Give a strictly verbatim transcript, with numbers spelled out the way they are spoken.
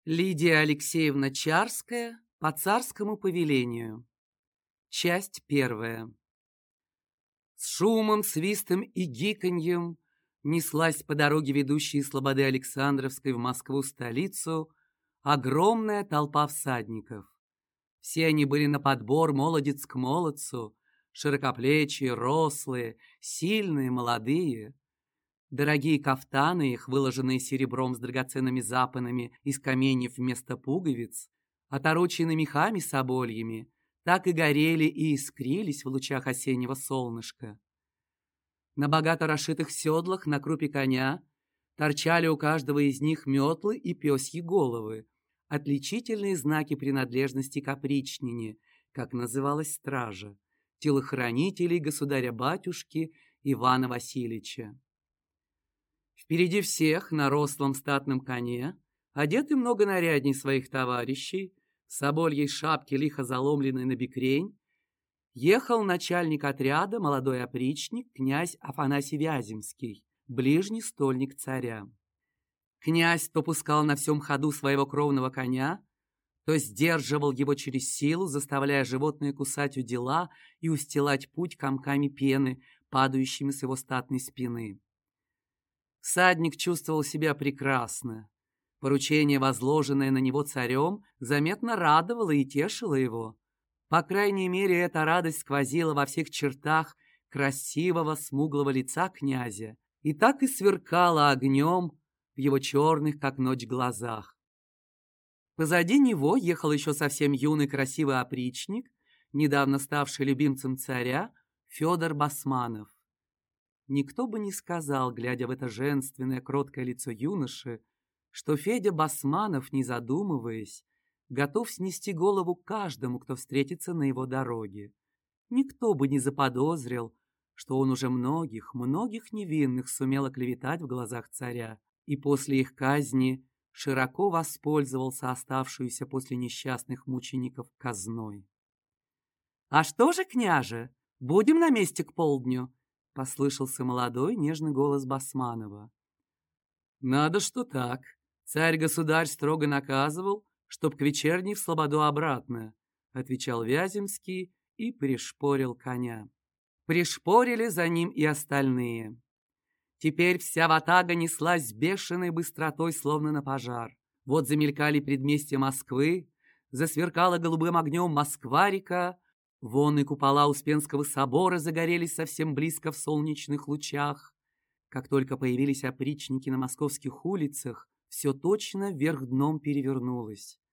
Лидия Алексеевна Чарская по царскому повелению. Часть первая. С шумом, свистом и гиканьем неслась по дороге, ведущей из Слободы Александровской в Москву-столицу, огромная толпа всадников. Все они были на подбор молодец к молодцу, широкоплечие, рослые, сильные, молодые. Дорогие кафтаны их, выложенные серебром с драгоценными запонами из каменьев вместо пуговиц, оторочены мехами собольями, так и горели и искрились в лучах осеннего солнышка. На богато расшитых седлах на крупе коня торчали у каждого из них метлы и пёсьи головы, отличительные знаки принадлежности к опричнине, как называлась стража, телохранителей государя-батюшки Ивана Васильевича. Впереди всех на рослом статном коне, одетый много нарядней своих товарищей, в собольей шапке, лихо заломленной на бекрень, ехал начальник отряда, молодой опричник, князь Афанасий Вяземский, ближний стольник царя. Князь то пускал на всем ходу своего кровного коня, то сдерживал его через силу, заставляя животное кусать удила и устилать путь комками пены, падающими с его статной спины. Всадник чувствовал себя прекрасно. Поручение, возложенное на него царем, заметно радовало и тешило его. По крайней мере, эта радость сквозила во всех чертах красивого смуглого лица князя и так и сверкала огнем в его черных, как ночь, глазах. Позади него ехал еще совсем юный красивый опричник, недавно ставший любимцем царя, Федор Басманов. Никто бы не сказал, глядя в это женственное, кроткое лицо юноши, что Федя Басманов, не задумываясь, готов снести голову каждому, кто встретится на его дороге. Никто бы не заподозрил, что он уже многих, многих невинных сумел оклеветать в глазах царя и после их казни широко воспользовался оставшуюся после несчастных мучеников казной. «А что же, княже, будем на месте к полдню?» — послышался молодой нежный голос Басманова. «Надо что так. Царь-государь строго наказывал, чтоб к вечерней в слободу обратно», — отвечал Вяземский и пришпорил коня. Пришпорили за ним и остальные. Теперь вся ватага неслась с бешеной быстротой, словно на пожар. Вот замелькали предместья Москвы, засверкала голубым огнем Москва-река, вон и купола Успенского собора загорелись совсем близко в солнечных лучах. Как только появились опричники на московских улицах, все точно вверх дном перевернулось.